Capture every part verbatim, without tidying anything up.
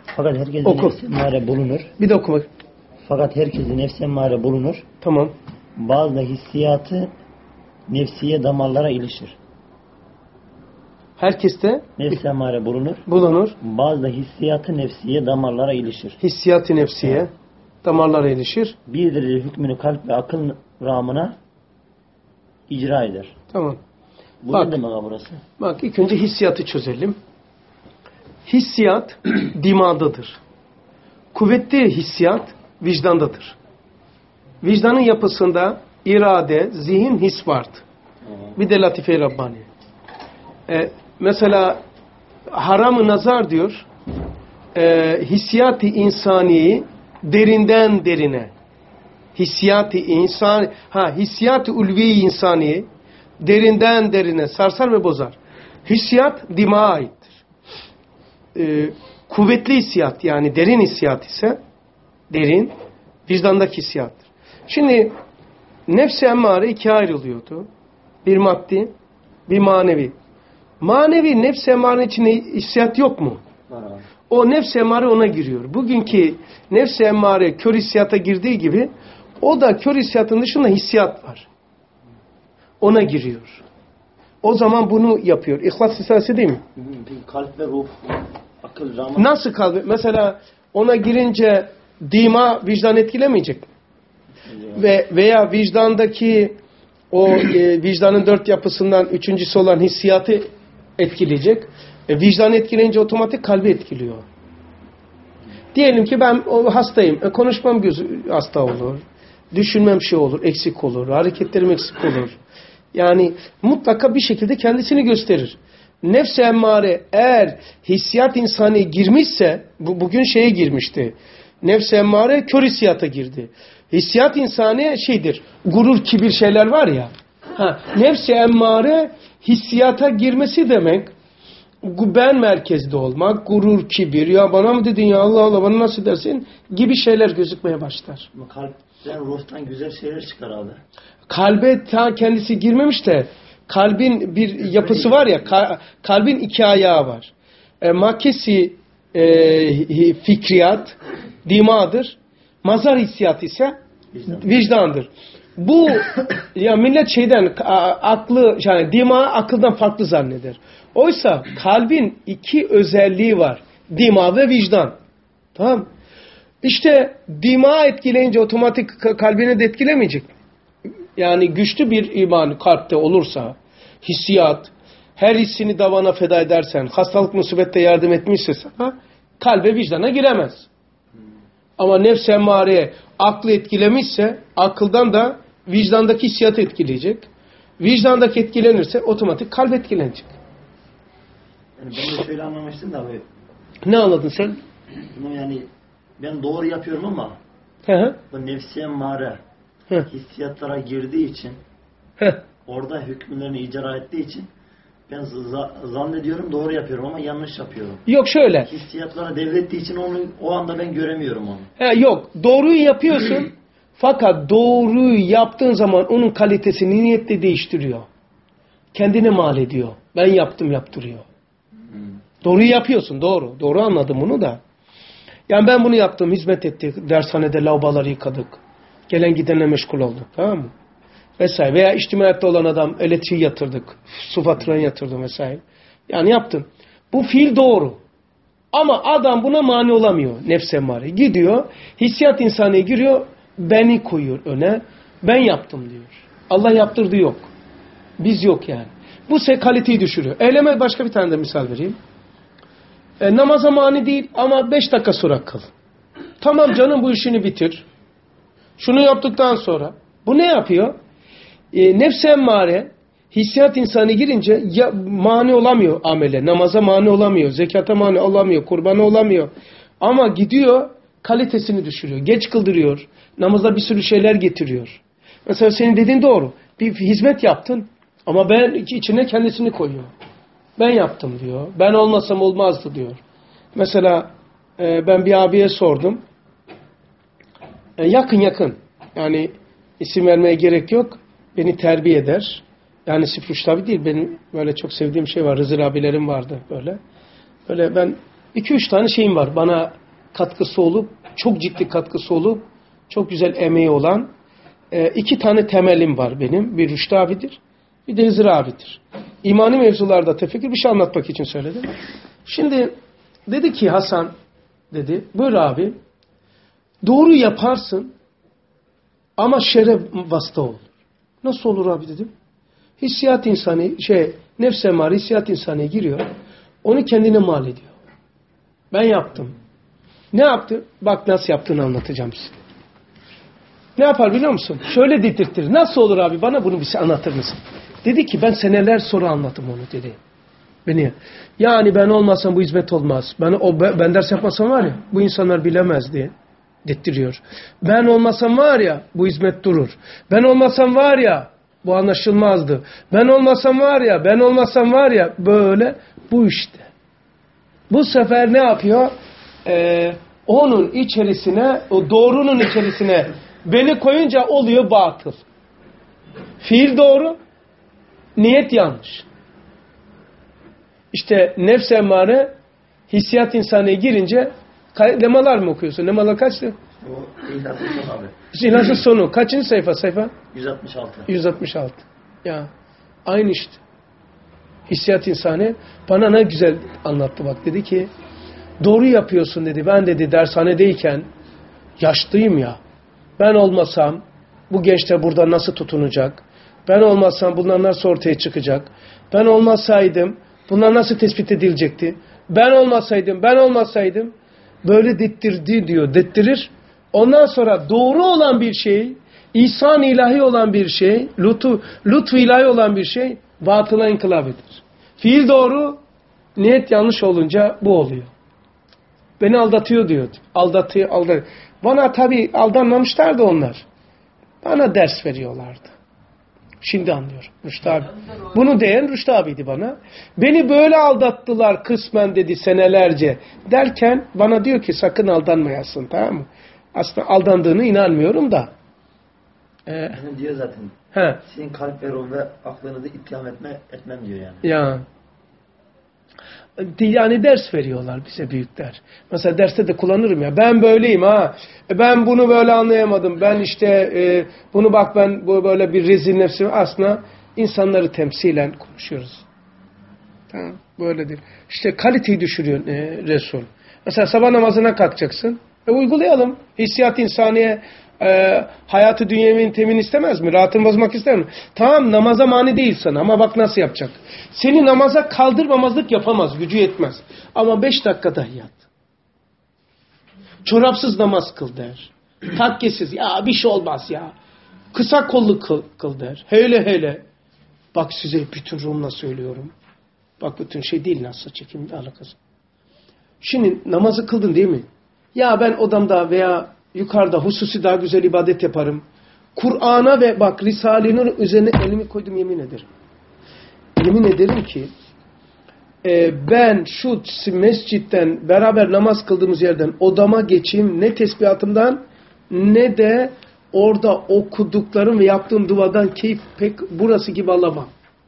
Fakat herkesin Oku. nefsi emmare bulunur. Bir de oku bak. Fakat herkesin nefsi emmare bulunur. Tamam. Bazı da hissiyatı nefsiye damarlara ilişir. Herkeste Nefsi emmare bulunur. bulunur. Bazı da hissiyatı nefsiye damarlara ilişir. Hissiyat-ı nefsiye Evet. damarlara ilişir. Bildirir hükmünü kalp ve akıl ramına icra eder. Tamam. Bu Bak. ne demek ha burası? Bak ilk önce hissiyatı çözelim. Hissiyat dimağdadır. Kuvvetli hissiyat vicdandadır. Vicdanın yapısında irade, zihin, his vardır. Bir de latife-i Rabbani. Ee, mesela haram-ı nazar diyor, e, hissiyat-ı insaniyi derinden derine, hissiyat-ı insan, ha hissiyat-ı ulvi insaniyi derinden derine sarsar ve bozar. Hissiyat dimağa aittir. Ee, kuvvetli hissiyat yani derin hissiyat ise derin, vicdandaki hissiyattır. Şimdi nefs-i emmare ikiye ayrılıyordu. Bir maddi, bir manevi. Manevi nefs-i emmarenin içinde hissiyat yok mu? O nefs-i emmare ona giriyor. Bugünkü nefs-i emmare kör hissiyata girdiği gibi o da kör hissiyatın dışında hissiyat var. Ona giriyor. O zaman bunu yapıyor. İhlas risalesi değil mi? Kalp ve ruh, akıl, ramı. Nasıl kalbi? Mesela ona girince dima vicdan etkilemeyecek mi? Ve veya vicdandaki o e, vicdanın dört yapısından üçüncüsü olan hissiyatı etkileyecek. E, vicdanı etkileyince otomatik kalbi etkiliyor. Diyelim ki ben o, hastayım. E, konuşmam gözü hasta olur. Düşünmem şey olur, eksik olur. Hareketlerim eksik olur. Yani mutlaka bir şekilde kendisini gösterir. Nefs-i emmare eğer hissiyat insani girmişse, bu, bugün şeye girmişti. Nefs-i emmare kör hissiyata girdi. Hissiyat insani şeydir, gurur, kibir şeyler var ya. Ha, nefs-i emmare hissiyata girmesi demek, ben merkezde olmak, gurur, kibir, ya bana mı dedin ya Allah Allah bana nasıl dersin gibi şeyler gözükmeye başlar. Kalpten, ruhtan güzel şeyler çıkar abi. Kalbe ta kendisi girmemiş de kalbin bir yapısı var ya, kalbin iki ayağı var. E, makesi e, fikriyat, dimadır. Mazhar hissiyat ise vicdandır. Bu ya millet şeyden aklı yani dimağı akıldan farklı zanneder. Oysa kalbin iki özelliği var. Dima ve vicdan. Tamam? İşte dimağı etkileyince otomatik kalbini de etkilemeyecek. Yani güçlü bir iman kalpte olursa, hissiyat, her hissini davana feda edersen, hastalık musibette yardım etmişse sana, kalbe vicdana giremez. Ama nefs-i emmareye aklı etkilemişse, akıldan da vicdandaki hissiyatı etkileyecek. Vicdandaki etkilenirse otomatik kalp etkilenecek. Yani ben de şöyle anlamıştım da abi. Ne anladın sen? Bunu yani ben doğru yapıyorum ama Hı hı. bu nefs-i emmare Hı. hissiyatlara girdiği için Hı. orada hükümlerini icra ettiği için ben zannediyorum doğru yapıyorum ama yanlış yapıyorum. Yok şöyle. Hissiyatlara devrettiği için onu o anda ben göremiyorum onu. He, yok. Doğruyu yapıyorsun. Fakat doğruyu yaptığın zaman onun kalitesini niyetle değiştiriyor. Kendine mal ediyor. Ben yaptım yaptırıyor. Hmm. Doğruyu yapıyorsun. Doğru. Doğru anladım bunu da. Yani ben bunu yaptım. Hizmet ettik. Dershanede lavaboları yıkadık. Gelen gidenle meşgul olduk. Tamam mı? Vesaire. Veya içtimaiyatta olan adam elektriği yatırdık. Su faturanı yatırdım vesaire. Yani yaptın. Bu fiil doğru. Ama adam buna mani olamıyor. Nefs-i emmare. Gidiyor. Hissiyat insaniye giriyor. Beni koyuyor öne. Ben yaptım diyor. Allah yaptırdı yok. Biz yok yani. Bu ise kaliteyi düşürüyor. Eyleme başka bir tane de misal vereyim. E, namaza mani değil ama beş dakika sonra kıl. Tamam canım bu işini bitir. Şunu yaptıktan sonra. Bu ne yapıyor? E, nefs-i emmare hissiyat insanı girince ya, mani olamıyor amele. Namaza mani olamıyor. Zekata mani olamıyor. Kurbana olamıyor. Ama gidiyor kalitesini düşürüyor. Geç kıldırıyor. Namaza bir sürü şeyler getiriyor. Mesela senin dediğin doğru. Bir hizmet yaptın ama ben içine kendisini koyuyor. Ben yaptım diyor. Ben olmasam olmazdı diyor. Mesela e, ben bir abiye sordum. E, yakın yakın. Yani isim vermeye gerek yok. Beni terbiye eder. Yani Sifruş tabi değil. Benim böyle çok sevdiğim şey var. Rızır abilerim vardı böyle. Böyle ben iki üç tane şeyim var. Bana katkısı olup, çok ciddi katkısı olup, çok güzel emeği olan e, iki tane temelim var benim. Bir Rüştü abidir, bir de Hızır abidir. İmani mevzularda tefekkür bir şey anlatmak için söyledim. Şimdi dedi ki Hasan, dedi, buyur abi, doğru yaparsın ama şerre vasıta olur. Nasıl olur abi dedim. Hissiyat insanı, şey, nefs emare hissiyat insanı giriyor. Onu kendine mal ediyor. Ben yaptım. Ne yaptı? Bak nasıl yaptığını anlatacağım size. Ne yapar biliyor musun? Şöyle dedirtir. Nasıl olur abi? Bana bunu bir şey anlatır mısın? Dedi ki ben seneler sonra anlattım onu dedi. Beni. Yani ben olmasam bu hizmet olmaz. Ben, o, ben ders yapmasam var ya bu insanlar bilemez diye dettiriyor. Ben olmasam var ya bu hizmet durur. Ben olmasam var ya bu anlaşılmazdı. Ben olmasam var ya ben olmasam var ya böyle bu işte. Bu sefer ne yapıyor? Ee, onun içerisine, o doğrunun içerisine beni koyunca oluyor batıl. Fiil doğru, niyet yanlış. İşte nefs emmare, hissiyat insaniye girince lemalar mı okuyorsun? Lemalar kaçtı? O İhlas'ın sonu abi. İhlas'ın sonu. Kaçıncı sayfa sayfa? yüz altmış altı. yüz altmış altı. Ya aynı işte. Hissiyat insani bana ne güzel anlattı bak. Dedi ki doğru yapıyorsun dedi. Ben dedi dershanedeyken yaşlıyım ya. Ben olmasam bu gençler burada nasıl tutunacak? Ben olmasam bunlar nasıl ortaya çıkacak? Ben olmasaydım bunlar nasıl tespit edilecekti? Ben olmasaydım, ben olmasaydım böyle dettirdi diyor. Dettirir. Ondan sonra doğru olan bir şey, ihsan ilahi olan bir şey, lütfu, lütfu ilahi olan bir şey batıla inkılap eder. Fiil doğru, niyet yanlış olunca bu oluyor. Beni aldatıyor diyor. Aldatıyor, aldatıyor. Bana tabii aldanmamışlardı onlar. Bana ders veriyorlardı. Şimdi anlıyorum. Rüştü abi. Bunu diyen Rüştü abiydi bana. Beni böyle aldattılar kısmen dedi senelerce. Derken bana diyor ki sakın aldanmayasın, tamam mı? Aslında aldandığını inanmıyorum da. Ee, Yani diyor zaten. He. Sizin kalp ve ruh ve aklınızı ittiham etme, etmem diyor yani. Ya. Yani ders veriyorlar bize büyükler. Mesela derste de kullanırım ya. Ben böyleyim ha. Ben bunu böyle anlayamadım. Ben işte e, bunu bak ben bu böyle bir rezil nefsim. Aslında insanları temsilen konuşuyoruz. Tamam. Böyledir. İşte kaliteyi düşürüyor e, Resul. Mesela sabah namazına kalkacaksın. E, uygulayalım. Hissiyat insaniye e, hayatı dünyemin temin istemez mi? Rahatını bozmak ister mi? Tamam namaza mani değil sana ama bak nasıl yapacak. Seni namaza kaldırmamazlık yapamaz. Gücü yetmez. Ama beş dakika dahi yat. Çorapsız namaz kıl der. Takkesiz. Ya bir şey olmaz ya. Kısa kollu kıl, kıl der. Hele hele. Bak size bütün Rum'la söylüyorum. Bak bütün şey değil nasıl çekim alakası. Şimdi namazı kıldın değil mi? Ya ben odamda veya yukarıda hususi daha güzel ibadet yaparım. Kur'an'a ve bak Risale-i üzerine elimi koydum yemin ederim. Yemin ederim ki e, ben şu mescitten beraber namaz kıldığımız yerden odama geçeyim ne tesbihatımdan ne de orada okuduklarım ve yaptığım duadan keyif pek burası gibi alamam.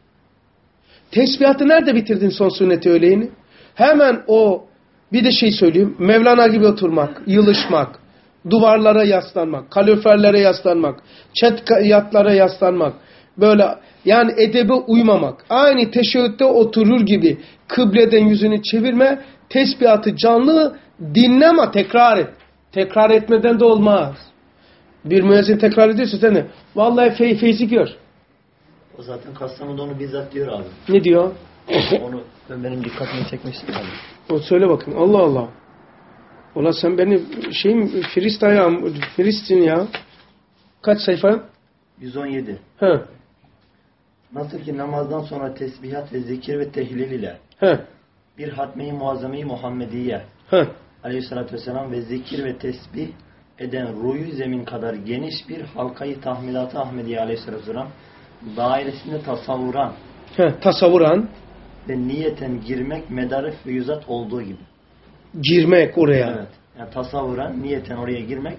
Tesbihatı nerede bitirdin son sünnet-i öğleyini? Hemen o bir de şey söyleyeyim. Mevlana gibi oturmak, yılışmak, duvarlara yaslanmak, kaloriferlere yaslanmak, çet yatlara yaslanmak. Böyle yani edebe uymamak. Aynı teşebbütte oturur gibi kıbleden yüzünü çevirme, tesbihatı canlı dinleme, tekrar et. Tekrar etmeden de olmaz. Bir müezzin tekrar ediyorsa sen de vallahi fey, feyzi gör. O zaten Kastamonu'da onu bizzat diyor abi. Ne diyor? Onu benim dikkatimi çekmişti abi. O söyle bakın. Allah Allah. Ola sen beni şeyim Firist ayağım, Filistin ya. Kaç sayfa? yüz on yedi. He. Nasıl ki namazdan sonra tesbihat ve zikir ve tehlil ile He. bir hatme-i muazzame-i Muhammediye He. aleyhissalatü vesselam ve zikir ve tesbih eden ruyu zemin kadar geniş bir halkayı tahmilat-ı Ahmediye aleyhissalatü vesselam dairesinde tasavvuran He. Tasavvuran ve niyeten girmek medarı füyüzat olduğu gibi. girmek oraya. Evet. Yani tasavvuran, niyeten oraya girmek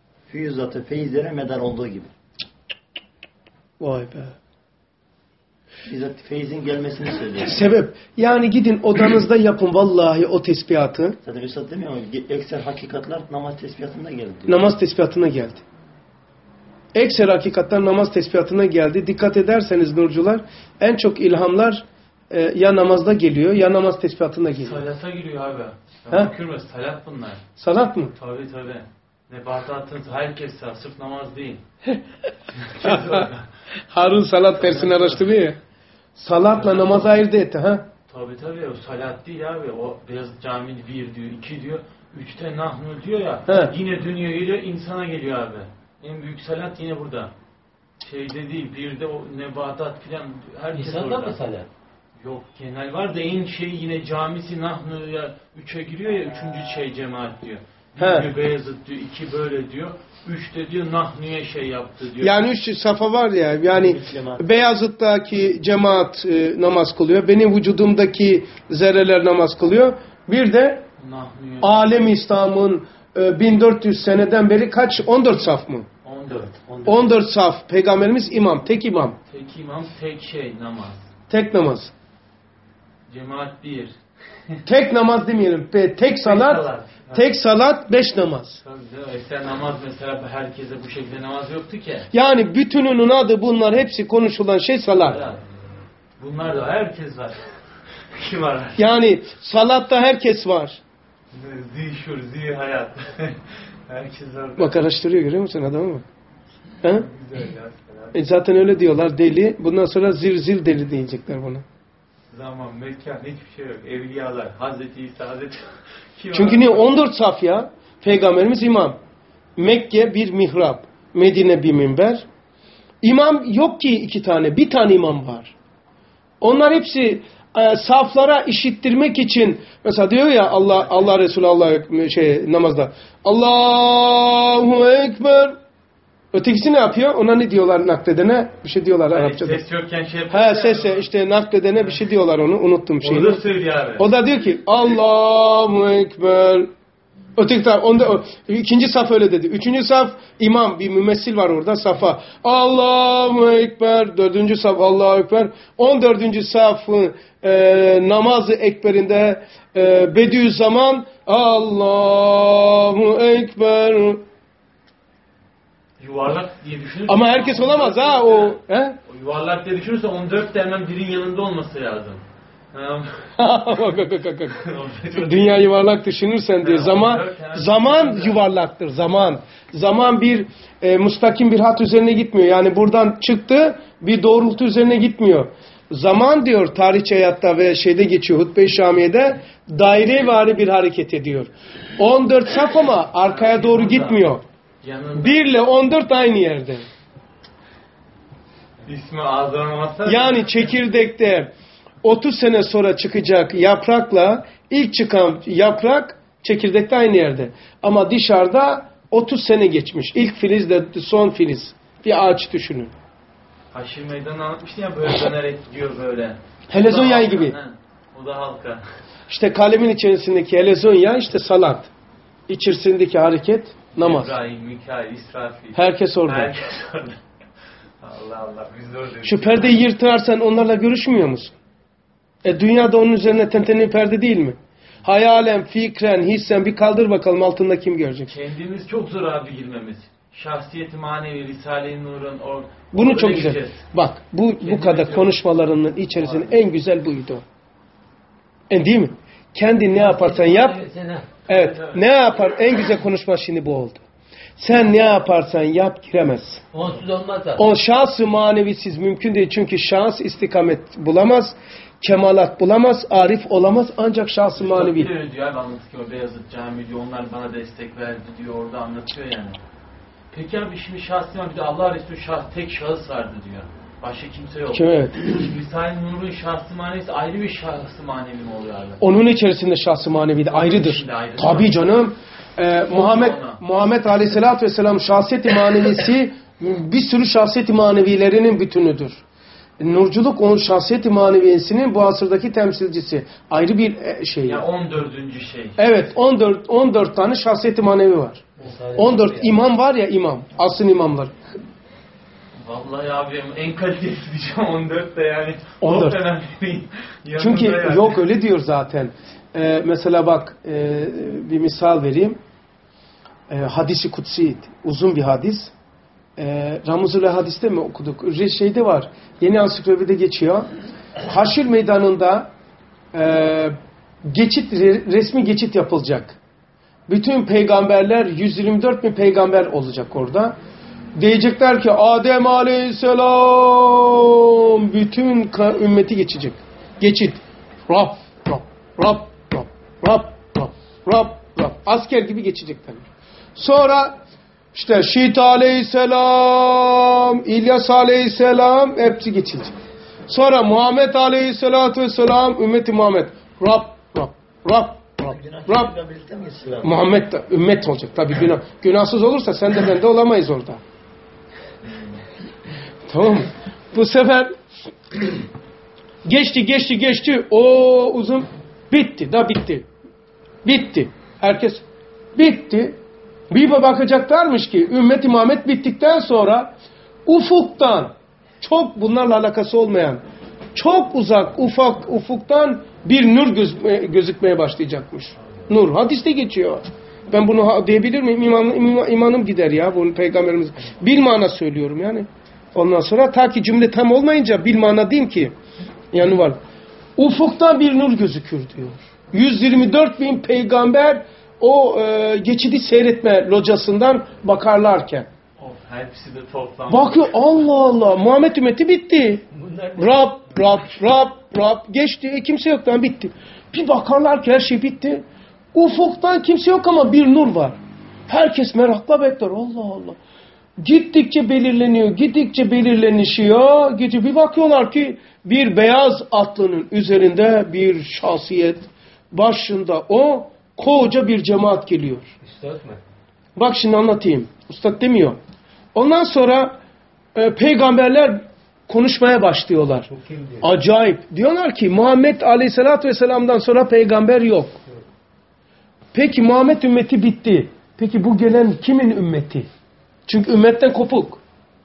füyüzatı, feyizlere medar olduğu gibi. Vay be. Bizzat feyzin gelmesini söylüyor. Sebep. Yani gidin odanızda yapın vallahi o tesbihatı. Zaten Üstad demiyor mu? Ekser hakikatler namaz tesbihatında geldi diyor. Namaz tesbihatına geldi. Ekser hakikatler namaz tesbihatına geldi. Dikkat ederseniz nurcular en çok ilhamlar e, ya namazda geliyor ya namaz tesbihatına geliyor. Salata giriyor abi. Ha? Bakıyorum salat bunlar. Salat mı? Tabii tabii. Nebatatın herkes sağ, sırf namaz değil. Harun salat dersini araştırıyor ya. Salatla namazı ayırt etti ha. Tabii tabii o salat değil abi. O Beyazıt Camii bir diyor, iki diyor, üçte nahnu diyor ya. He. Yine dünya geliyor, insana geliyor abi. En büyük salat yine burada. Şeyde değil, birde o nebatat filan herkes İnsanda orada. mı salat? Yok genel var da en şey yine camisi nahnuya üçe giriyor ya, üçüncü şey cemaat diyor. Bir He. diyor Beyazıt diyor, iki böyle diyor. Üçte diyor nahnuya şey yaptı diyor. Yani üç safa var ya, yani Cemaat. Beyazıt'taki cemaat e, namaz kılıyor. Benim vücudumdaki zerreler namaz kılıyor. Bir de Nahnuya. Alem İslam'ın e, bin dört yüz seneden beri kaç? on dört saf mı? on dört. on dört saf. Peygamberimiz imam. Tek imam. Tek imam, tek şey namaz. Tek namaz. Cemaat bir. Tek namaz demeyelim. Pe- Tek salat. salat. Tek salat. Beş namaz. Tabii de eskiden namaz mesela herkese bu şekilde namaz yoktu ki. Yani bütününün adı bunlar. Hepsi konuşulan şey salat. Ya, bunlar da herkes var. Kim var? Yani salatta herkes var. Zişur, zi hayat. Herkes var. Bak araştırıyor, görüyor musun adamı mı? He? Güzel ya. E zaten öyle diyorlar, deli. Bundan sonra zil zil deli diyecekler buna. Zaman, mekan, hiçbir şey yok. Evliyalar, Hazreti İsa, Hazreti... Kim Çünkü var? niye? on dört saf ya. Peygamberimiz imam. Mekke bir mihrap. Medine bir minber. İmam yok ki iki tane. Bir tane imam var. Onlar hepsi e, saflara işittirmek için, mesela diyor ya Allah Allah Resulü Allah şey namazda Allahu Ekber. Ötekisi ne yapıyor? Ona ne diyorlar nakledene? Bir şey diyorlar Hani Arapçada. ses yokken şey yapıyor. He sese işte nakledene bir şey diyorlar onu. Unuttum şeyi. O da söylüyor abi. O da diyor ki Allahu Ekber. Öteki taraf, onda, o, ikinci saf öyle dedi. Üçüncü saf imam, bir mümessil var orada safa. Allahu Ekber. Dördüncü saf Allahu Ekber. On dördüncü saf e, namazı ekberinde e, Bediüzzaman Allahu Ekber. Yuvarlak diye düşünürsen... Ama herkes olamaz ha o. He? O yuvarlak diye düşünürsen on dört de hemen birin yanında olması lazım. Bak, bak, bak, bak, bak. Dünya yuvarlak düşünürsen diyor. Zaman zaman yuvarlaktır. Zaman. Zaman bir e, mustakim bir hat üzerine gitmiyor. Yani buradan çıktı bir doğrultu üzerine gitmiyor. Zaman diyor tarihçi hayatta ve şeyde geçiyor Hutbe-i Şamiye'de dairevari bir hareket ediyor. on dört saf ama arkaya doğru gitmiyor. bir ile on dört aynı yerde. İsmi azam olmazsa... Yani çekirdekte otuz sene sonra çıkacak yaprakla ilk çıkan yaprak çekirdekte aynı yerde. Ama dışarıda otuz sene geçmiş. İlk filiz de son filiz. Bir ağaç düşünün. Haşir Meydanı anlatmıştın ya böyle dönerek gidiyor böyle. Helezon O da yayı halka, gibi. he. O da halka. İşte kalemin içerisindeki helezon yağı işte salat. İçerisindeki hareket namaz. İbrahim, Mikail, İsrafil. Herkes orada. Herkes orada. Allah Allah biz de oradayız. Şu perdeyi yırtarsan onlarla görüşmüyor musun? E dünyada onun üzerine tenteni perde değil mi? Hayalen, fikren, hissen bir kaldır bakalım altında kim görecek? Kendimiz çok zor abi girmemiz. Şahsiyeti manevi, Risale-i Nur'un or Bunu orada çok güzel. gireceğiz. Bak bu bu kadar yok. konuşmalarının içerisinde en güzel buydu. E değil mi? Kendi ne yaparsan yap. Evet. Ne yapar? En güzel konuşma şimdi bu oldu. Sen ne yaparsan yap giremezsin. Onsuz olmaz da. O şahs-ı manevisiz mümkün değil. Çünkü şahs istikamet bulamaz. Kemalat bulamaz. Arif olamaz. Ancak şahs-ı manevi. Çok öyle diyor abi anlatıyor. O Beyazıt Camii diyor. Onlar bana destek verdi diyor. Orada anlatıyor yani. Peki abi şimdi şahsi var. Bir de Allah Resulü şahs, tek şahıs vardı diyor. Başka kimse yok. Kim evet. Risale-i Nur'un şahsi manevisi ayrı bir şahsi manevi mi oluyor abi? Onun içerisinde şahs-ı manevi de ayrıdır. içinde ayrı. Tabii canım. Ee, Muhammed ona. Muhammed Aleyhisselatü Vesselam şahsiyet-i manevisi bir sürü şahsiyet-i manevilerinin bütünüdür. Nurculuk onun şahsiyet-i manevisinin bu asırdaki temsilcisi. Ayrı bir şey. Ya on dördüncü şey. Evet on dört on dört tane şahsiyet-i manevi var. on dört imam var ya imam. Asıl imamlar. Vallahi abi en kalitesi diyeceğim on dört de yani. on dört. Çünkü yani. Yok öyle diyor zaten. Ee, mesela bak e, bir misal vereyim. E, hadisi kutsi uzun bir hadis. E, Ramuzul hadiste mi okuduk? Şeyde var. Yeni ansiklopedide geçiyor. Haşr meydanında e, geçit resmi geçit yapılacak. Bütün peygamberler yüz yirmi dört bin peygamber olacak orada. Diyecekler ki Adem Aleyhisselam bütün ümmeti geçecek. Geçit. Rab, Rab, Rab, Rab, Rab, Rab, Rab, Rab. Asker gibi geçecekler. Sonra işte Şit Aleyhisselam, İlyas Aleyhisselam hepsi geçilecek. Sonra Muhammed Aleyhisselatü Vesselam, ümmeti Muhammed. Rab, Rab, Rab, Rab, Rab. Muhammed de ümmet olacak. Tabii günah, günahsız olursa sen de ben de olamayız orada. Tamam mı? Bu sefer geçti, geçti, geçti. O uzun bitti, da bitti. Bitti. Herkes bitti. Bir bakacaklarmış ki ümmet-i Muhammed bittikten sonra ufuktan, çok bunlarla alakası olmayan, çok uzak, ufak, ufuktan bir nur göz, gözükmeye başlayacakmış. Nur. Hadiste geçiyor. Ben bunu diyebilir miyim? İman, iman, imanım gider ya. Bunu peygamberimiz. Bilmana söylüyorum yani. Ondan sonra ta ki cümle tam olmayınca bilmana diyeyim ki yani var. Ufuktan bir nur gözükür diyor. yüz yirmi dört bin peygamber o e, geçidi seyretme locasından bakarlarken. Of, hepsi de toplam. Bakıyor Allah Allah Muhammed ümmeti bitti. Rab, Rab, Rab, Rab geçti. E, kimse yok lan bitti. Bir bakarlar ki her şey bitti. Ufuktan kimse yok ama bir nur var. Herkes merakla bekler. Allah Allah. Gittikçe belirleniyor, gittikçe belirlenişiyor. Gece bir bakıyorlar ki bir beyaz atlının üzerinde bir şahsiyet, başında o koca bir cemaat geliyor. Üstad mı? Bak şimdi anlatayım. Üstad demiyor. Ondan sonra e, peygamberler konuşmaya başlıyorlar. Acayip. Diyorlar ki Muhammed Aleyhisselatü Vesselam'dan sonra peygamber yok. Peki Muhammed ümmeti bitti. Peki bu gelen kimin ümmeti? Çünkü ümmetten kopuk.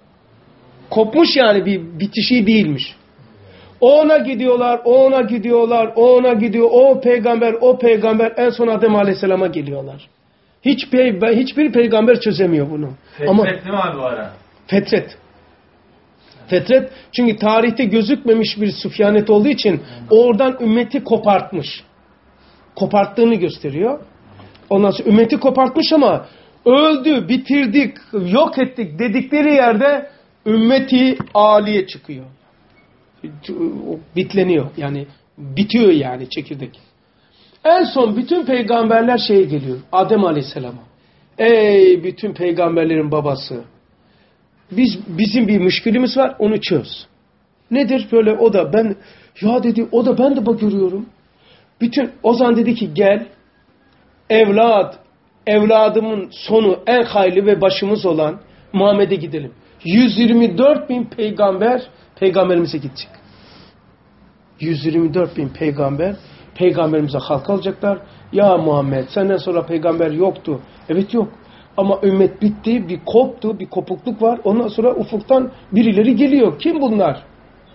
Kopmuş yani bir bitişi değilmiş. O ona gidiyorlar, o ona gidiyorlar, o ona gidiyor, o peygamber, o peygamber en son Adem Aleyhisselam'a geliyorlar. Hiç pey hiçbir peygamber çözemiyor bunu. Fetret Ama değil mi abi bu ara? Fetret. Fetret çünkü tarihte gözükmemiş bir süfyanet olduğu için oradan ümmeti kopartmış. Koparttığını gösteriyor. Ondan sonra ümmeti kopartmış ama öldü, bitirdik, yok ettik dedikleri yerde ümmeti âliye çıkıyor. Bitleniyor. Yani bitiyor yani çekirdek. En son bütün peygamberler şeye geliyor. Adem Aleyhisselam'a. Ey bütün peygamberlerin babası. Biz bizim bir müşkülümüz var, onu çöz. Nedir böyle o da ben ya dedi o da ben de bak görüyorum. Bütün o zaman dedi ki gel evlat evladımın sonu en hayırlı ve başımız olan Muhammed'e gidelim. yüz yirmi dört bin peygamber peygamberimize gidecek. yüz yirmi dört bin peygamber peygamberimize halk alacaklar. Ya Muhammed senden sonra peygamber yoktu. Evet yok. Ama ümmet bitti, bir koptu, bir kopukluk var. Ondan sonra ufuktan birileri geliyor. Kim bunlar?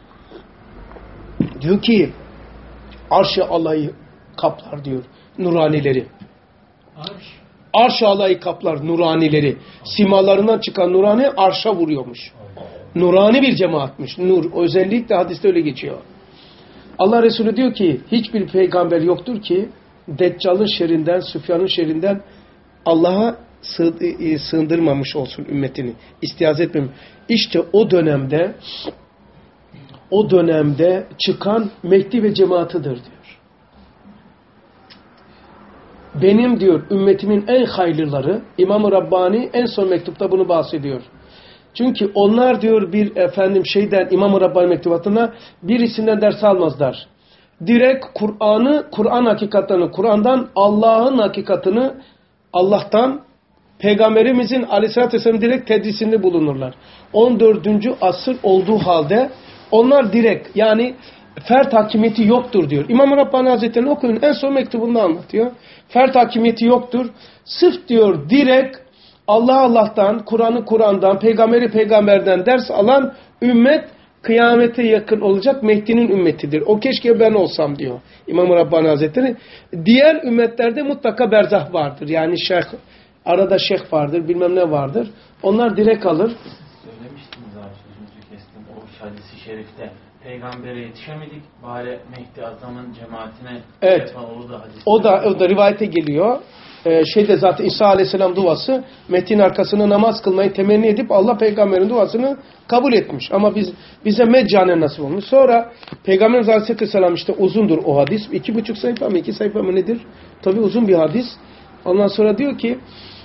Diyor ki arş-ı Allah'ı kaplar diyor. Nuranileri. Arş. Arş-ı Allah'ı kaplar nuranileri. Simalarından çıkan nurani arşa vuruyormuş. Nurani bir cemaatmiş. Nur. Özellikle hadiste öyle geçiyor. Allah Resulü diyor ki hiçbir peygamber yoktur ki Deccal'ın şerrinden, Süfyan'ın şerrinden Allah'a sığındırmamış olsun ümmetini. İstiyaz etmemiş. İşte o dönemde o dönemde çıkan Mehdi ve cemaatıdır diyor. Benim diyor ümmetimin en hayırlıları İmam-ı Rabbani en son mektupta bunu bahsediyor. Çünkü onlar diyor bir efendim şeyden İmam-ı Rabbani mektubatına birisinden ders almazlar. Direkt Kur'an'ı, Kur'an hakikatını, Kur'an'dan Allah'ın hakikatını Allah'tan Peygamberimizin Aleyhisselatü Vesselam direkt tedrisinde bulunurlar. on dördüncü asır olduğu halde onlar direkt yani fert hakimiyeti yoktur diyor. İmam-ı Rabbani Hazretleri'nin okuyun en son mektubunda anlatıyor. Fert hakimiyeti yoktur. Sırf diyor direkt Allah Allah'tan, Kur'an'ı Kur'an'dan, peygamberi peygamberden ders alan ümmet kıyamete yakın olacak Mehdi'nin ümmetidir. O keşke ben olsam diyor İmam-ı Rabbani Hazretleri. Diğer ümmetlerde mutlaka berzah vardır. Yani şeyh, arada şeyh vardır, bilmem ne vardır. Onlar direkt alır. Söylemiştiniz abi, sözünüzü kestim. O hadisi şerifte peygambere yetişemedik, bari Mehdi Azam'ın cemaatine evet. o da, o da o da rivayete geliyor. Ee, şeyde zaten İsa Aleyhisselam duası Mehdi'nin arkasına namaz kılmayı temenni edip Allah peygamberin duasını kabul etmiş. Ama biz bize meccanen nasip olmuş. Sonra Peygamberimiz Aleyhisselam işte uzundur o hadis. İki buçuk sayfa mı iki sayfa mı nedir? Tabi uzun bir hadis. Ondan sonra diyor ki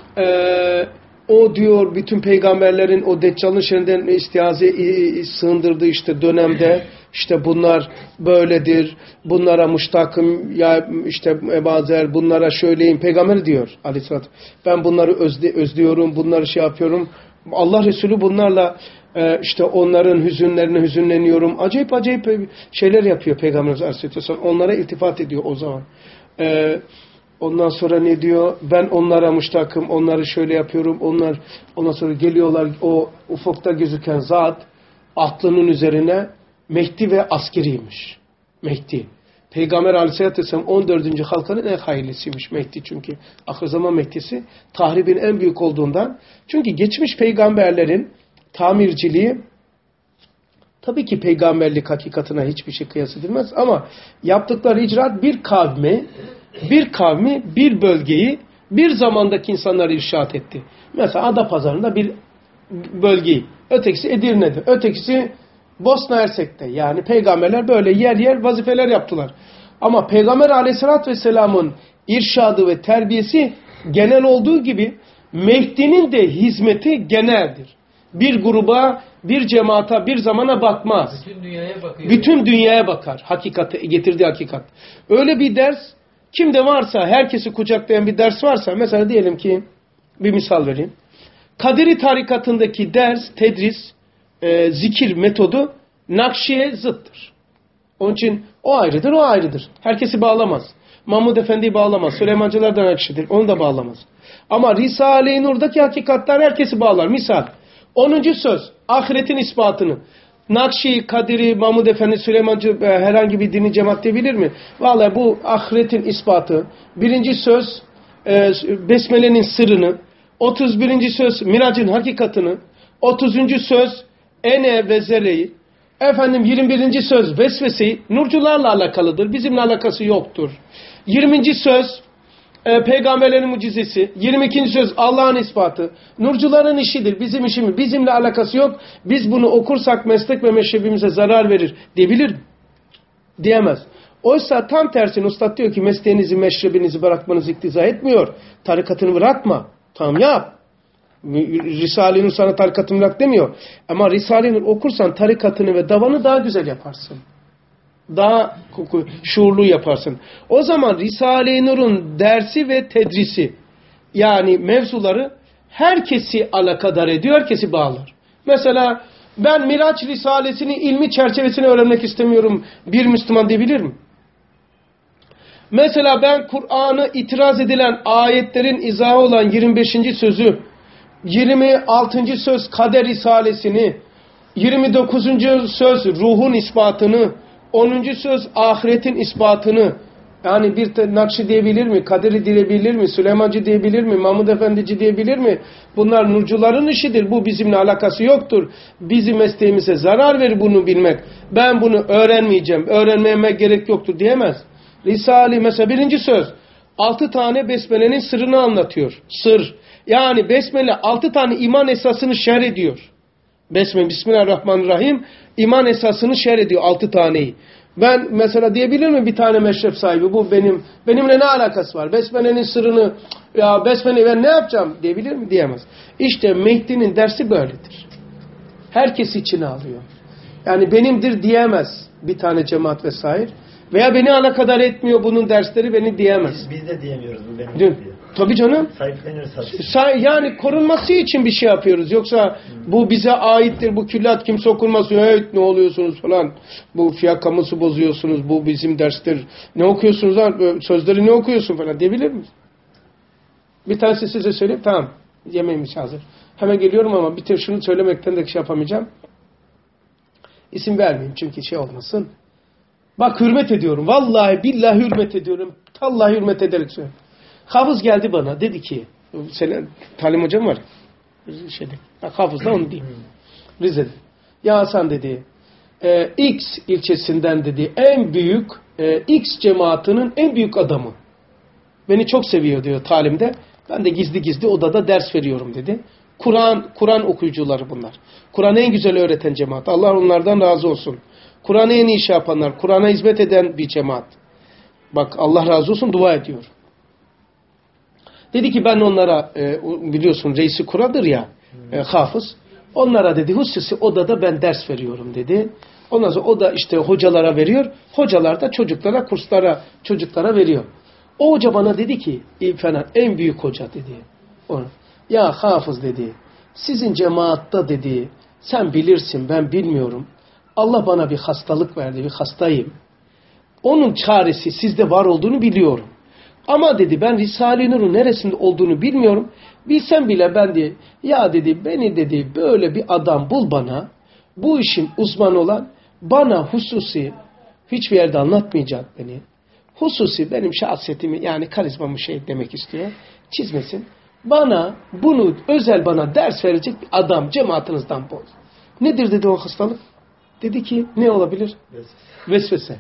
eee o diyor bütün peygamberlerin o Deccal'ın şerrinden istiaze sığındırdığı işte dönemde işte bunlar böyledir, bunlara muştakım ya işte ebazer bunlara şöyleyim peygamber diyor aleyhissalatü. Ben bunları özde, özlüyorum, bunları şey yapıyorum. Allah Resulü bunlarla e, işte onların hüzünlerine hüzünleniyorum. Acayip acayip şeyler yapıyor Peygamberimiz Aleyhisselatü. Onlara iltifat ediyor o zaman. Eee Ondan sonra ne diyor? Ben onlara müştakım, onları şöyle yapıyorum. Onlar ondan sonra geliyorlar o ufukta gözüken zat aklının üzerine Mehdi ve askeriymiş. Mehdi. Peygamber Aleyhisselatü Vesselam on dördüncü halkanın en hayırlısıymış Mehdi çünkü. Ahir zaman Mehdi'si tahribin en büyük olduğundan. Çünkü geçmiş peygamberlerin tamirciliği tabii ki peygamberlik hakikatine hiçbir şey kıyas edilmez ama yaptıkları icraat bir kavmi bir kavmi, bir bölgeyi, bir zamandaki insanları irşat etti. Mesela Adapazarı'nda bir bölgeyi, ötekisi Edirne'de, ötekisi Bosna Hersek'te. Yani peygamberler böyle yer yer vazifeler yaptılar. Ama Peygamber Aleyhisselatü Vesselam'ın irşadı ve terbiyesi genel olduğu gibi Mehdi'nin de hizmeti geneldir. Bir gruba, bir cemaata, bir zamana bakmaz. Bütün dünyaya bakıyor. Bütün dünyaya bakar. Hakikate, getirdiği hakikat. Öyle bir ders kimde varsa, herkesi kucaklayan bir ders varsa, mesela diyelim ki, bir misal vereyim. Kadiri tarikatındaki ders, tedris, e, zikir metodu Nakşi'ye zıttır. Onun için o ayrıdır, o ayrıdır. Herkesi bağlamaz. Mahmud Efendi'yi bağlamaz. Süleymancılar da Nakşi'dir. Onu da bağlamaz. Ama Risale-i Nur'daki hakikatler herkesi bağlar. Misal, onuncu söz, ahiretin ispatını. Nakşi, Kadiri, Mahmud Efendi, Süleymancı herhangi bir dini cemaat diyebilir mi? Vallahi bu ahiretin ispatı. Birinci söz e, Besmele'nin sırrını. Otuz birinci söz Miracın hakikatını. Otuzuncu söz Ene ve Zerre'yi. Efendim yirmi birinci söz Vesvese'yi. Nurcularla alakalıdır. Bizimle alakası yoktur. yirminci söz e, Peygamberlerin mucizesi. yirmi ikinci söz Allah'ın ispatı. Nurcuların işidir. Bizim işimiz. Bizimle alakası yok. Biz bunu okursak meslek ve meşrebimize zarar verir diyebilir mi? Diyemez. Oysa tam tersine Üstad diyor ki mesleğinizi, meşrebinizi bırakmanızı iktiza etmiyor. Tarikatını bırakma. Tamam yap. Risale-i Nur sana tarikatını bırak demiyor. Ama Risale-i Nur okursan tarikatını ve davanı daha güzel yaparsın. Daha şuurlu yaparsın. O zaman Risale-i Nur'un dersi ve tedrisi yani mevzuları herkesi alakadar ediyor, herkesi bağlar. Mesela ben Miraç Risalesini ilmi çerçevesini öğrenmek istemiyorum. Bir Müslüman diyebilir mi? Mesela ben Kur'an'ı itiraz edilen ayetlerin izahı olan yirmi beşinci sözü, yirmi altıncı söz Kader Risalesini, yirmi dokuzuncu söz ruhun ispatını, onuncu söz ahiretin ispatını, yani bir Nakşi diyebilir mi, Kaderi diyebilir mi, Süleymancı diyebilir mi, Mahmud Efendici diyebilir mi? Bunlar nurcuların işidir. Bu bizimle alakası yoktur. Bizim mesleğimize zarar verir bunu bilmek. Ben bunu öğrenmeyeceğim, öğrenmeme gerek yoktur diyemez. Risale mesela birinci söz, altı tane Besmele'nin sırrını anlatıyor. Sır. Yani Besmele altı tane iman esasını şerh ediyor. Besmele, Bismillahirrahmanirrahim, iman esasını şerh ediyor altı taneyi. Ben mesela diyebilir mi bir tane meşrep sahibi bu benim benimle ne alakası var? Besmele'nin sırrını ya Besmele ben ne yapacağım diyebilir mi? Diyemez. İşte Mehdi'nin dersi böyledir. Herkes içine alıyor. Yani benimdir diyemez bir tane cemaat vesaire. Veya beni alakadar etmiyor bunun dersleri beni diyemez. Biz, biz de diyemiyoruz bu benim diyor. diyor. Tabii canım. Sahipleniyoruz. Yani korunması için bir şey yapıyoruz. Yoksa hmm. bu bize aittir. Bu külliyat kimse okunmasın. Evet ne oluyorsunuz falan. Bu fiyakamızı bozuyorsunuz. Bu bizim derstir. Ne okuyorsunuz lan? Sözleri ne okuyorsun falan diyebilir miyiz? Bir tanesi size söyleyeyim. Tamam. Yemeğimiz hazır. Hemen geliyorum ama bitir şunu söylemekten de şey yapamayacağım. İsim vermeyeyim çünkü şey olmasın. Bak hürmet ediyorum. Vallahi billahi hürmet ediyorum. Tallahi hürmet ederek söylüyorum. Hafız geldi bana. Dedi ki senin Talim hocam var ya. Şeyde, bak hafız da onu diyeyim. Rize'de. Ya Hasan dedi. E, X ilçesinden dedi en büyük e, X cemaatinin en büyük adamı. Beni çok seviyor diyor talimde. Ben de gizli gizli odada ders veriyorum dedi. Kur'an Kur'an okuyucuları bunlar. Kur'an'ı en güzel öğreten cemaat. Allah onlardan razı olsun. Kur'an'ı en iyi şey yapanlar. Kur'an'a hizmet eden bir cemaat. Bak Allah razı olsun dua ediyor. Dedi ki ben onlara e, biliyorsun reisi Kur'an'dır ya e, hafız. Onlara dedi hususi odada ben ders veriyorum dedi. Ondan sonra o da işte hocalara veriyor. Hocalar da çocuklara, kurslara, çocuklara veriyor. O hoca bana dedi ki falan en büyük hoca dedi. Ona, ya hafız dedi. Sizin cemaatta dedi. Sen bilirsin ben bilmiyorum. Allah bana bir hastalık verdi. Bir hastayım. Onun çaresi sizde var olduğunu biliyorum. Ama dedi ben Risale-i Nur'un neresinde olduğunu bilmiyorum. Bilsem bile ben de ya dedi beni dedi böyle bir adam bul bana. Bu işin uzmanı olan bana hususi hiçbir yerde anlatmayacak beni. Hususi benim şahsiyetimi yani karizmamı şey demek istiyor. Çizmesin. Bana bunu özel bana ders verecek bir adam cemaatinizden bul. Nedir dedi o hastalık? Dedi ki ne olabilir? Vesvese.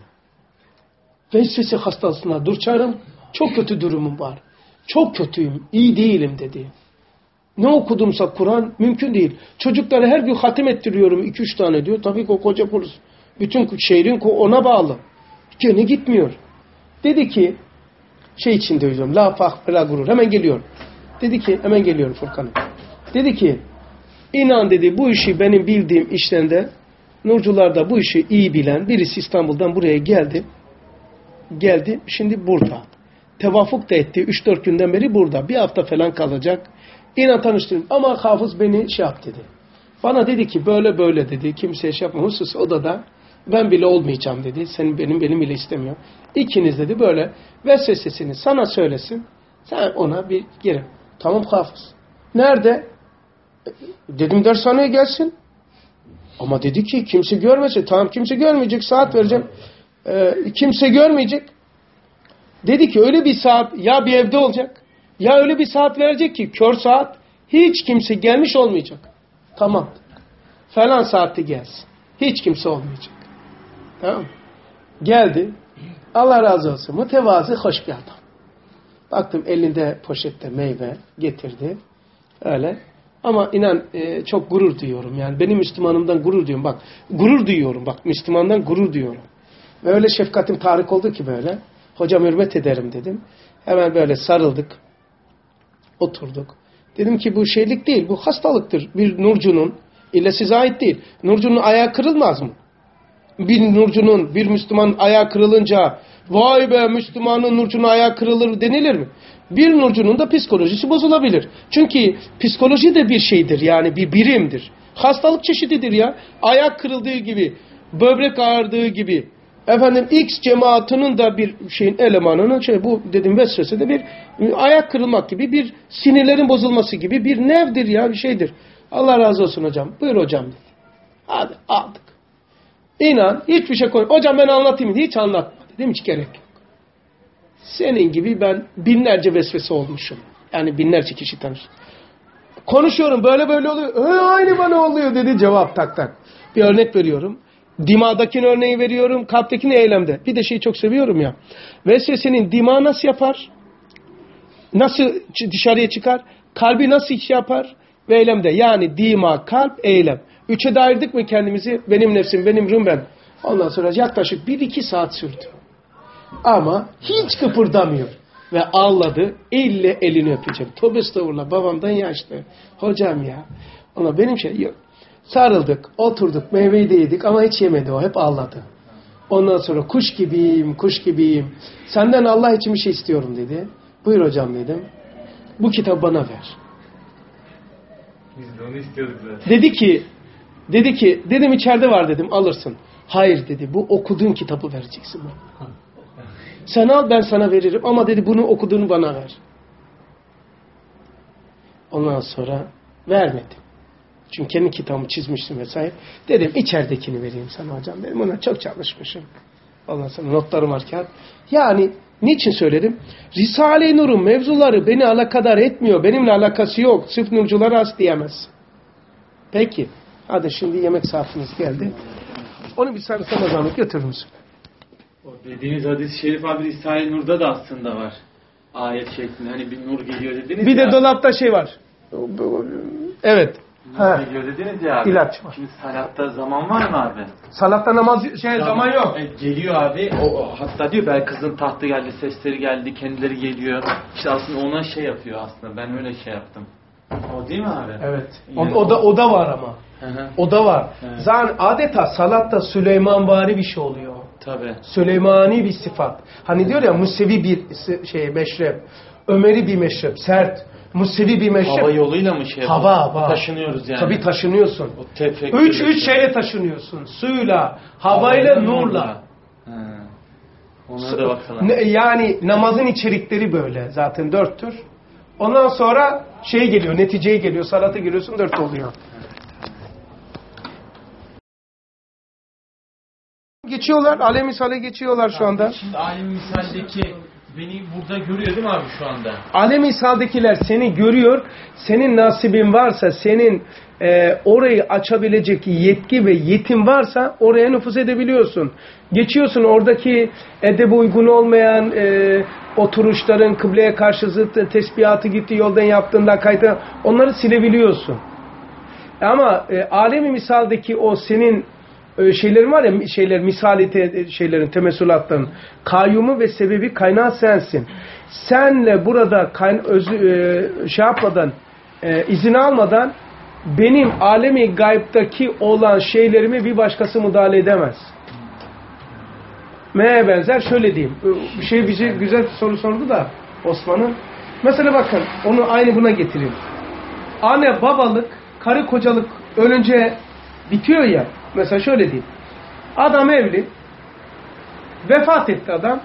Vesvese hastasına dur çağırım. Çok kötü durumum var. Çok kötüyüm. İyi değilim dedi. Ne okudumsa Kur'an mümkün değil. Çocuklara her gün hatim ettiriyorum. iki üç tane diyor. Tabii ki o koca polis. Bütün şehrin ona bağlı. Gene gitmiyor. Dedi ki şey içinde hocam. La fah la gurur. Hemen geliyor. Dedi ki hemen geliyorum Furkan'ım. Dedi ki inan dedi bu işi benim bildiğim işlerinde Nurcularda bu işi iyi bilen birisi İstanbul'dan buraya geldi. Geldi. Şimdi burada. Tevafuk da etti. üç dört günden beri burada. Bir hafta falan kalacak. İnan tanıştırdım. Ama hafız beni şey yap dedi. Bana dedi ki böyle böyle dedi. Kimseye şey yapma. Husus odada ben bile olmayacağım dedi. Senin benim benim bile istemiyor. İkiniz dedi böyle vesvesesini sana söylesin. Sen ona bir girin. Tamam hafız. Nerede? Dedim dershaneye gelsin. Ama dedi ki kimse görmesin. Tamam kimse görmeyecek. Saat vereceğim. Ee, kimse görmeyecek. Dedi ki öyle bir saat ya bir evde olacak ya öyle bir saat verecek ki kör saat hiç kimse gelmiş olmayacak. Tamam. Falan saatte gelsin. Hiç kimse olmayacak. Tamam. Geldi. Allah razı olsun. Mütevazı hoş bir adam. Baktım elinde poşette meyve getirdi. Öyle. Ama inan e, çok gurur duyuyorum. Yani benim Müslümanımdan gurur duyuyorum. Bak gurur duyuyorum. Bak Müslümandan gurur duyuyorum. Ve öyle şefkatim tahrik oldu ki böyle. Hocam hürmet ederim dedim. Hemen böyle sarıldık. Oturduk. Dedim ki bu şeylik değil. Bu hastalıktır. Bir nurcunun illa size ait değil. Nurcunun ayağı kırılmaz mı? Bir nurcunun, bir Müslüman ayağı kırılınca vay be Müslümanın nurcunun ayağı kırılır denilir mi? Bir nurcunun da psikolojisi bozulabilir. Çünkü psikoloji de bir şeydir. Yani bir birimdir. Hastalık çeşididir ya. Ayak kırıldığı gibi, böbrek ağrıdığı gibi. Efendim X cemaatinin de bir şeyin elemanının şey bu dedim vesvese de bir ayak kırılmak gibi bir sinirlerin bozulması gibi bir nevdir ya bir şeydir. Allah razı olsun hocam. Buyur hocam dedi. Hadi aldık. İnan hiçbir şey koy. Hocam ben anlatayım. Hiç anlatma dedim. Hiç gerek yok. Senin gibi ben binlerce vesvese olmuşum. Yani binlerce kişi tanıştım. Konuşuyorum böyle böyle oluyor. He, aynı bana oluyor dedi cevap tak tak. Bir örnek veriyorum. Dimadakini örneği veriyorum. Kalptekini eylemde. Bir de şeyi çok seviyorum ya. Vesvesenin dima nasıl yapar? Nasıl dışarıya çıkar? Kalbi nasıl iş yapar? Ve eylemde. Yani dima, kalp, eylem. Üçe de ayırdık mı kendimizi? Benim nefsim, benim ruhum ben. Ondan sonra yaklaşık bir iki saat sürdü. Ama hiç kıpırdamıyor. Ve ağladı. Elle elini öpeceğim. Tövbe estağfurullah. Babamdan yaşlı. Hocam ya. Ona benim şey yok. Sarıldık, oturduk, meyveyi de yedik ama hiç yemedi o. Hep ağladı. Ondan sonra kuş gibiyim, kuş gibiyim. Senden Allah için bir şey istiyorum dedi. Buyur hocam dedim. Bu kitabı bana ver. Biz de onu istiyorduk zaten. Dedi ki, dedi ki, dedim içeride var dedim alırsın. Hayır dedi bu okuduğun kitabı vereceksin bana. Sen al ben sana veririm ama dedi bunu okuduğunu bana ver. Ondan sonra vermedim. Çünkü kendi kitabımı çizmiştim vesaire. Dedim içeridekini vereyim sana hocam. Dedim ona çok çalışmışım. Ondan sonra notlarım var kağıt. Yani niçin söyledim? Risale-i Nur'un mevzuları beni alakadar etmiyor. Benimle alakası yok. Sırf nurculara as diyemez. Peki. Hadi şimdi yemek saatiniz geldi. Onu bir sarısana zahmet götürür müsün? O dediğiniz hadis-i şerif abi Risale-i Nur'da da aslında var. Ayet şeklinde hani bir nur geliyor dediniz Bir ya. de dolapta şey var. Evet. Nur Ha. geliyor dediniz ya abi. İlaç var. Şimdi salatta zaman var mı abi? Salatta namaz şey zaman yok. E, geliyor abi. O, o hatta diyor belki kızın tahtı geldi, sesleri geldi, kendileri geliyor. İşte aslında ona şey yapıyor aslında. Ben öyle şey yaptım. O değil mi abi? Evet. Yani o, o da o da var ama. Hı hı. O da var. Evet. Zaten adeta salatta Süleymanvari bir şey oluyor. Tabii. Süleymani bir sıfat. Hani diyor ya Musevi bir şey meşrep, Ömeri bir meşrep, sert, Musevi bir meşrep. Hava yoluyla mı şey Hava, yapıyoruz? hava. Taşınıyoruz yani. Tabii taşınıyorsun. O tefekkür. Üç, üç şeyle taşınıyorsun. Suyla, havayla, nurla. He. Ona da bakalım. Ne- Yani namazın içerikleri böyle. Zaten dörttür. Ondan sonra şey geliyor, neticeye geliyor. Salata giriyorsun, dört oluyor. Geçiyorlar. Alem misale geçiyorlar şu anda. Şimdi alim misaldeki beni burada görüyor değil mi abi şu anda? Alem misaldekiler seni görüyor. Senin nasibin varsa, senin e, orayı açabilecek yetki ve yetin varsa oraya nüfuz edebiliyorsun. Geçiyorsun oradaki edebe uygun olmayan e, oturuşların, kıbleye karşı zıt tesbihatı gitti yoldan yaptığında kaydı, onları silebiliyorsun. Ama e, alemi misaldeki o senin e, şeylerin var ya, şeyler misali te, şeylerin temessülatların kayyumu ve sebebi kaynağı sensin. Senle burada kayn, öz, e, şey yapmadan e, izin almadan benim alemi gaybdaki olan şeylerimi bir başkası müdahale edemez. M'ye benzer şöyle diyeyim. Bir şey bize güzel bir soru sordu da Osman'ın. Mesela bakın onu aynı buna getireyim. Anne babalık, karı kocalık ölünce bitiyor ya. Mesela şöyle diyeyim. Adam evli. Vefat etti adam.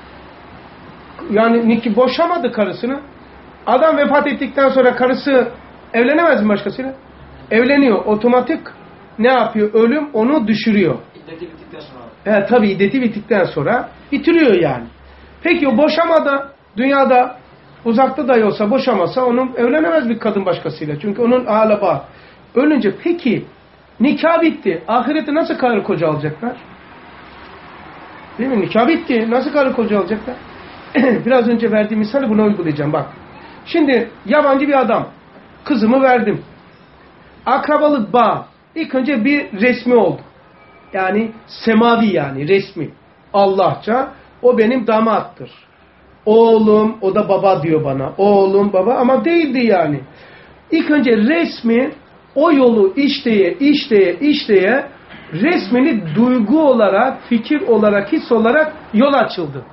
Yani boşamadı karısını. Adam vefat ettikten sonra karısı evlenemez mi başkasıyla? Evleniyor. Otomatik ne yapıyor? Ölüm onu düşürüyor. İddeti bittikten sonra. Evet tabii iddeti bittikten sonra bitiriyor yani. Peki o boşamada dünyada uzakta da olsa boşamasa onun evlenemez bir kadın başkasıyla. Çünkü onun alaba ölünce peki nikah bitti. Ahirette nasıl karı koca alacaklar? Değil mi? Nikah bitti. Nasıl karı koca alacaklar? Biraz önce verdiğim misali buna uygulayacağım. Bak. Şimdi yabancı bir adam. Kızımı verdim. Akrabalık bağ. İlk önce bir resmi oldu. Yani semavi yani resmi. Allahça o benim damattır. Oğlum o da baba diyor bana. Oğlum baba ama değildi yani. İlk önce resmi o yolu işleye işleye işleye resmini duygu olarak, fikir olarak, his olarak yol açıldı.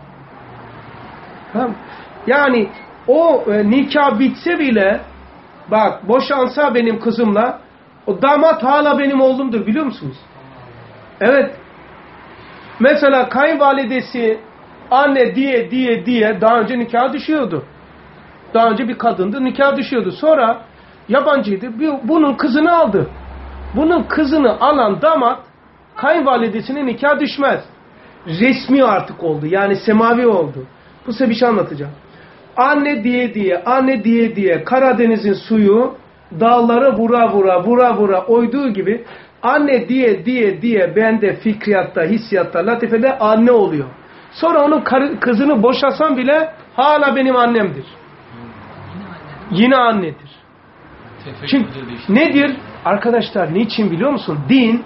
Tamam. Yani o e, nikah bitse bile bak boşansa benim kızımla o damat hala benim oğlumdur biliyor musunuz? Evet. Mesela kayınvalidesi anne diye diye diye daha önce nikah düşüyordu. Daha önce bir kadındı nikah düşüyordu. Sonra yabancıydı. Bunun kızını aldı. Bunun kızını alan damat kayınvalidesine nikah düşmez. Resmi artık oldu. Yani semavi oldu. Bu size bir şey anlatacağım. Anne diye diye, anne diye diye Karadeniz'in suyu dağlara vura vura, vura vura oyduğu gibi anne diye diye diye bende fikriyatta, hissiyatta, latifede anne oluyor. Sonra onun karı, kızını boşasam bile hala benim annemdir. Yine annedir. Çünkü nedir? Arkadaşlar niçin biliyor musun? Din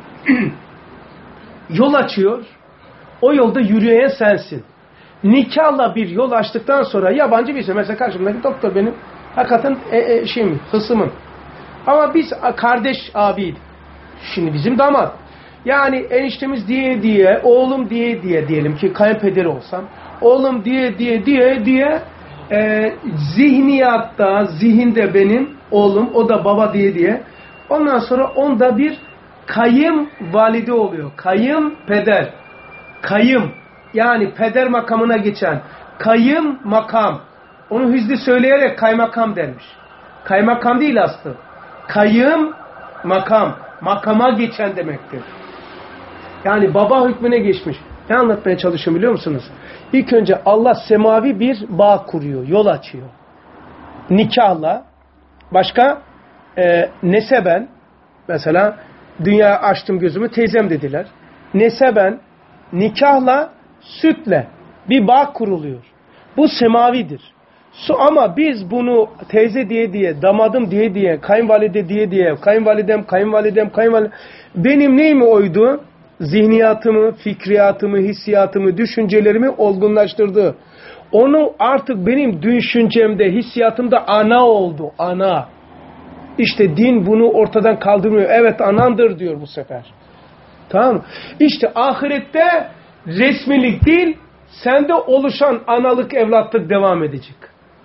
yol açıyor. O yolda yürüyen sensin. Nikahla bir yol açtıktan sonra yabancı birisi. Mesela karşımdaki doktor benim hakikaten e, e, şey mi? Hısımım. Ama biz kardeş abiydik. Şimdi bizim damat. Yani eniştemiz diye diye, oğlum diye diye diyelim ki kayınpederi olsam. Oğlum diye diye diye diye e, zihniyatta, zihinde benim oğlum, o da baba diye diye. Ondan sonra onda bir kayım valide oluyor. Kayım peder. Kayım. Yani peder makamına geçen. Kayım makam. Onu hızlı söyleyerek kaymakam dermiş. Kaymakam değil aslı. Kayım, makam. Makama geçen demektir. Yani baba hükmüne geçmiş. Ne anlatmaya çalışıyorum biliyor musunuz? İlk önce Allah semavi bir bağ kuruyor, yol açıyor. Nikahla, başka e, neseben, mesela dünya açtım gözümü teyzem dediler. Neseben, nikahla, sütle bir bağ kuruluyor. Bu semavidir. Su, ama biz bunu teyze diye diye, damadım diye diye, kayınvalide diye diye, kayınvalidem, kayınvalidem, kayınvalidem, benim neyimi oydu? Zihniyatımı, fikriyatımı, hissiyatımı, düşüncelerimi olgunlaştırdı. Onu artık benim düşüncemde, hissiyatımda ana oldu, ana. İşte din bunu ortadan kaldırmıyor. Evet anandır diyor bu sefer. Tamam mı? İşte ahirette resmilik değil, sende oluşan analık, evlatlık devam edecek.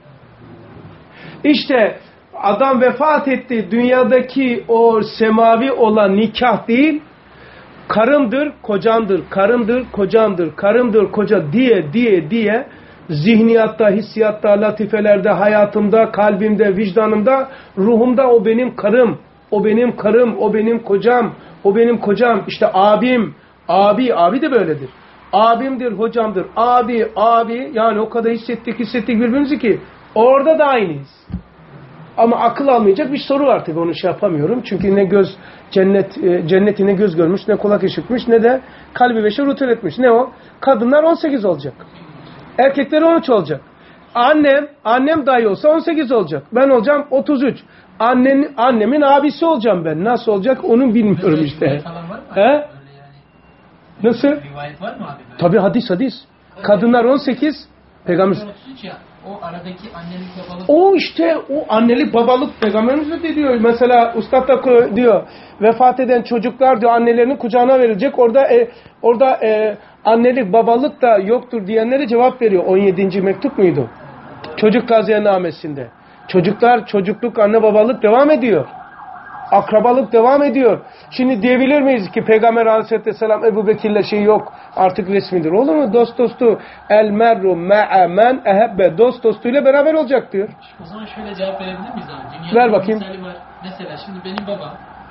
İşte adam vefat etti, dünyadaki o semavi olan nikah değil, karımdır, kocamdır, karımdır, kocamdır, karımdır, koca diye diye diye zihniyatta, hissiyatta, latifelerde, hayatımda, kalbimde, vicdanımda, ruhumda o benim karım, o benim karım, o benim kocam, o benim kocam, işte abim, abi, abi de böyledir. Abimdir, hocamdır, abi, abi, yani o kadar hissettik, hissettik birbirimizi ki orada da aynıyız. Ama akıl almayacak bir soru var tabii, onu şey yapamıyorum. Çünkü ne göz cennet cenneti ne göz görmüş, ne kulak işitmiş, ne de kalbi beşer rutul etmiş. Ne o? Kadınlar on sekiz olacak. Erkekler on üç olacak. Annem, annem dahi olsa on sekiz olacak. Ben olacağım otuz üç. Annen, annemin abisi olacağım ben. Nasıl olacak onu bilmiyorum işte. He? Nasıl? Rivayet var mı abi? Böyle? Tabii hadis hadis. Kadınlar on sekiz. Peygamber o aradaki annelik babalık. O işte o annelik babalık Peygamberimiz de diyor. Mesela Ustad da diyor. Vefat eden çocuklar diyor annelerinin kucağına verilecek. Orada e, orada e, annelik babalık da yoktur diyenlere cevap veriyor. on yedinci mektup muydu? Çocuk taziyennamesinde. Çocuklar çocukluk anne babalık devam ediyor. Akrabalık devam ediyor. Şimdi diyebilir miyiz ki Peygamber Aleyhisselam Ebu Bekir'le şey yok artık resmidir. Olur mu? Dost dostu el merru me'a men ehebbe, dost dostuyla beraber olacak diyor. O zaman şöyle cevap verebilir miyiz abi? Dünyada ver bakayım. Var. Mesela şimdi benim babam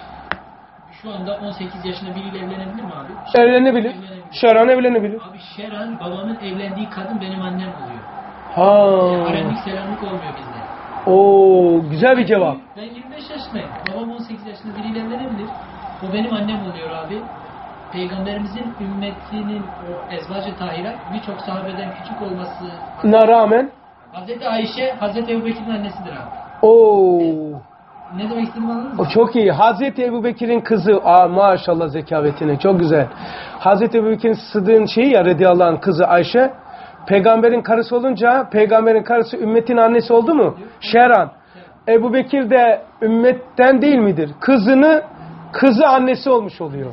şu anda on sekiz yaşında biriyle evlenebilir mi abi? Evlenebilir. Şeran evlenebilir. Abi Şeran babamın evlendiği kadın benim annem oluyor. Ha. Yani haremlik selamlık olmuyor bizde. Oo, güzel bir cevap. Ben yirmi beş yaşındayım. Babam on sekiz yaşında biriyle evlenebilir. O benim annem oluyor abi. Peygamberimizin ümmetinin o ezvacı tahira birçok sahabeden küçük olmasına rağmen Hazreti Ayşe, Hazreti Ebu Bekir'in annesidir abi. Oo. Ne demek istediğimi anladın mı? O çok iyi. Hazreti Ebu Bekir'in kızı. Aa, maşallah zekavetine. Çok güzel. Hazreti Ebu Bekir'in Sıddık'ın şeyi ya radıyallahu anh kızı Ayşe. Peygamberin karısı olunca peygamberin karısı ümmetin annesi oldu mu? Şeran. Ebu Bekir de ümmetten değil midir? Kızını kızı annesi olmuş oluyor.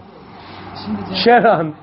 Şeran.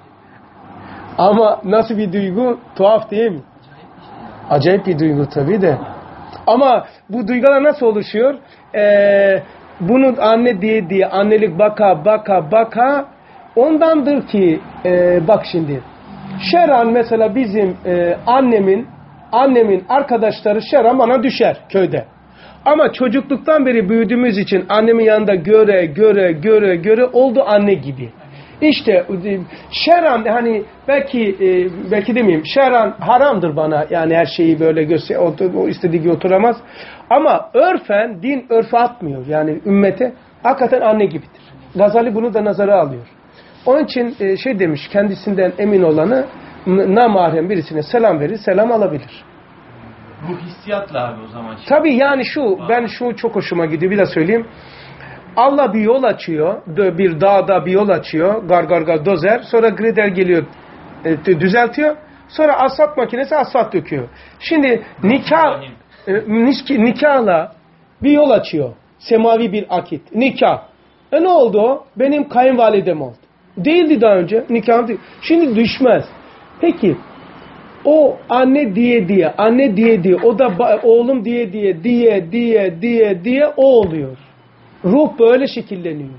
Ama nasıl bir duygu? Tuhaf değil mi? Acayip bir duygu tabii de. Ama bu duygular nasıl oluşuyor? Ee, bunu anne diye diye annelik baka baka baka ondandır ki e, bak şimdi Şeran mesela bizim e, annemin annemin arkadaşları Şeran bana düşer köyde. Ama çocukluktan beri büyüdüğümüz için annemin yanında göre göre göre göre oldu anne gibi. İşte Şeran hani belki e, belki demeyeyim Şeran haramdır bana yani her şeyi böyle göster o, o istediği gibi oturamaz. Ama örfen din örfe atmıyor yani ümmete hakikaten anne gibidir. Gazali bunu da nazara alıyor. Onun için e, şey demiş kendisinden emin olanı namahrem birisine selam verir selam alabilir. Bu hissiyatla abi o zaman. Tabii yani şu ben şu çok hoşuma gidiyor bir daha söyleyeyim. Allah bir yol açıyor. Bir dağda bir yol açıyor. Gar gar gar dozer. Sonra grader geliyor. E, düzeltiyor. Sonra asfalt makinesi asfalt döküyor. Şimdi nikah e, nikahla bir yol açıyor. Semavi bir akit. Nikah. E ne oldu o? Benim kayınvalidem oldu. Değildi daha önce. Nikah değil. Şimdi düşmez. Peki o anne diye diye anne diye diye o da oğlum diye diye diye diye diye diye o oluyor. Ruh böyle şekilleniyor.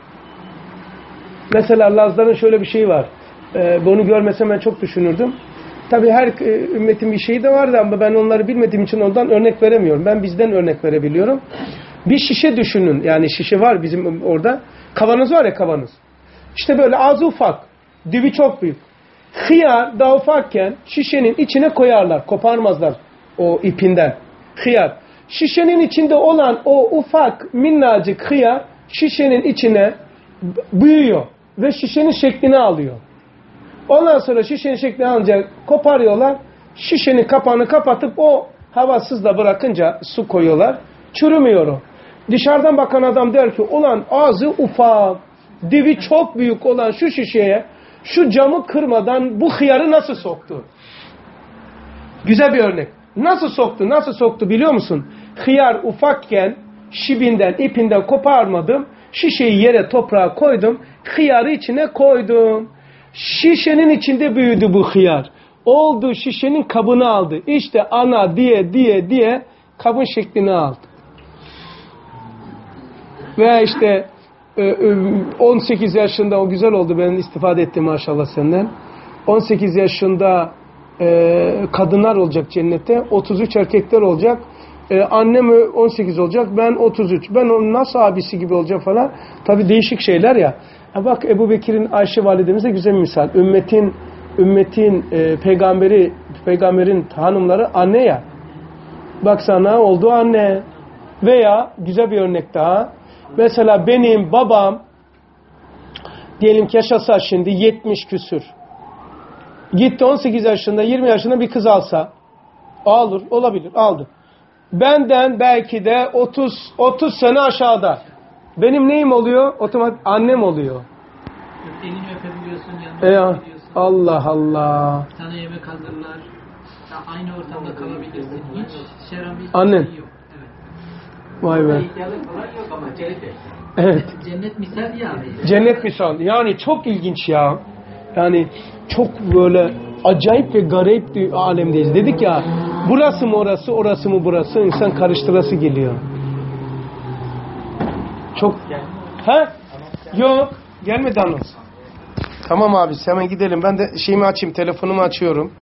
Mesela Lazların şöyle bir şey var. Ee, bunu görmesem ben çok düşünürdüm. Tabii her e, ümmetin bir şeyi de vardı ama ben onları bilmediğim için ondan örnek veremiyorum. Ben bizden örnek verebiliyorum. Bir şişe düşünün. Yani şişe var bizim orada. Kavanoz var ya, kavanoz. İşte böyle ağzı ufak. Dibi çok büyük. Hıyar daha ufakken şişenin içine koyarlar. Koparmazlar o ipinden. Hıyar. Şişenin içinde olan o ufak minnacık hıyar şişenin içine büyüyor. Ve şişenin şeklini alıyor. Ondan sonra şişenin şeklini alınca koparıyorlar. Şişenin kapağını kapatıp o havasızla bırakınca su koyuyorlar. Çürümüyor o. Dışarıdan bakan adam der ki ulan ağzı ufak, dibi çok büyük olan şu şişeye şu camı kırmadan bu hıyarı nasıl soktu? Güzel bir örnek. Nasıl soktu? Nasıl soktu biliyor musun? Hıyar ufakken şibinden, ipinden koparmadım. Şişeyi yere, toprağa koydum. Hıyarı içine koydum. Şişenin içinde büyüdü bu hıyar. Oldu, şişenin kabını aldı. İşte ana diye diye diye kabın şeklini aldı. Veya işte on sekiz yaşında, o güzel oldu, ben istifade ettim maşallah senden. on sekiz yaşında kadınlar olacak cennette. otuz üç erkekler olacak. Annem on sekiz olacak. Ben otuz üç. Ben onun nasıl abisi gibi olacağım falan. Tabii değişik şeyler ya. Ha bak, Ebu Bekir'in Ayşe validemize güzel bir misal. Ümmetin ümmetin e, peygamberi peygamberin hanımları anne ya. Baksana oldu anne. Veya güzel bir örnek daha. Mesela benim babam diyelim ki yaşasa şimdi yetmiş küsür. Gitti on sekiz yaşında, yirmi yaşında bir kız alsa. Alır, olabilir, aldı. Benden belki de otuz otuz sene aşağıda. Benim neyim oluyor? Otomatik annem oluyor. Elini öpebiliyorsun, yanına E, Allah Allah. sana yemek hazırlar. Ya aynı ortamda kalabilirsin. Hiç şeran bir Annen. şey yok. Evet. Vay be. İhtiyarlık falan yok ama cennet. Evet. Cennet misal ya abi. Cennet misal. Yani çok ilginç ya. Yani çok böyle acayip ve garip bir alemdeyiz. Dedik ya, burası mı orası, orası mı burası, insan karıştırası geliyor. Çok. Ha? Yok. Gelmedi anons. Tamam abi, hemen gidelim. Ben de şeyimi açayım, telefonumu açıyorum.